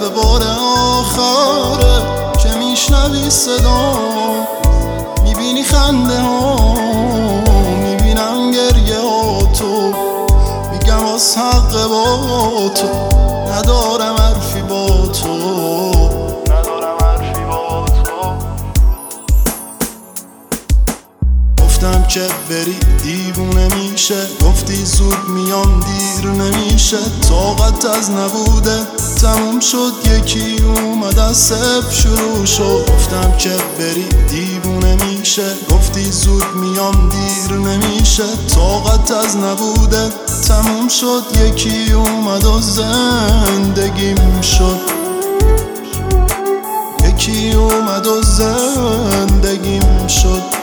دفعه بار آخره که میشنوی صدا، میبینی خنده ها، میبینم گریه ها، تو میگم از حق با تو ندارم حرفی با تو. گفتم که بری دیوونه میشه، گفتی زود میام دیر نمیشه، طاقت از نبوده تموم شد، یکی اومد از صفر شروع شد. گفتم که بری دیوونه میشه، گفتی زود میام دیر نمیشه، طاقت از نبوده تموم شد، یکی اومد و زندگیم شد، یکی اومد و زندگیم شد.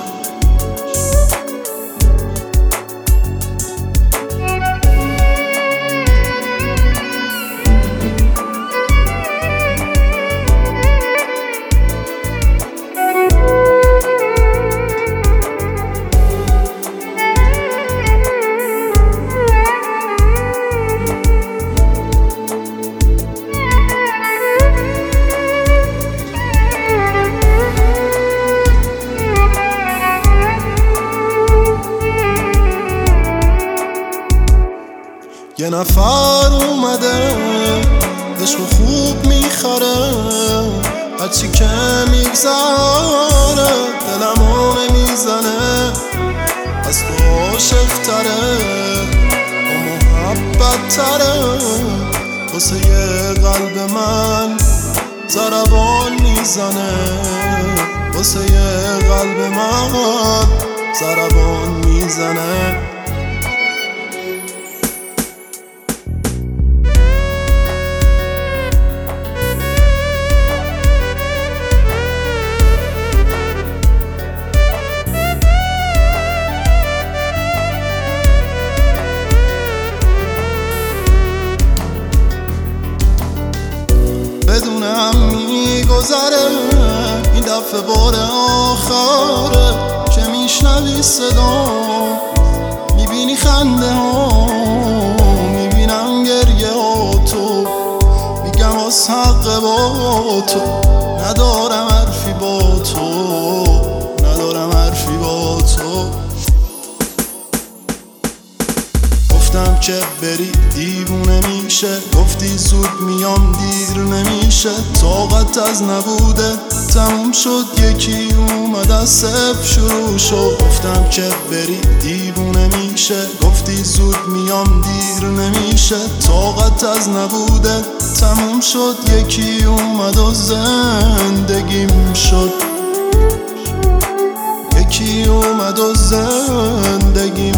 یه نفر اومده عشق خوب میخره، هرچی که میگذره دلمو نمیزنه، از تو عاشق تره و محبت تره، واسه یه قلب من ضربان میزنه، واسه یه قلب من ضربان میزنه. بدونم میگذره این دفعه بار آخره که میشنوی صدا، میبینی خنده ها، میبینم گریه ها، تو میگم از حق با تو ندارم حرفی با تو، ندارم حرفی با تو. گفتم که بری دیوونه میشه، گفتی زود میام دیر نمیشه، طاقت از نبوده تموم شد، یکی اومد از صفر شروع شد. گفتم که بری دیوونه میشه، گفتی زود میام دیر نمیشه، طاقت از نبوده تموم شد، یکی اومد و زندگیم شد، یکی اومد و زندگیم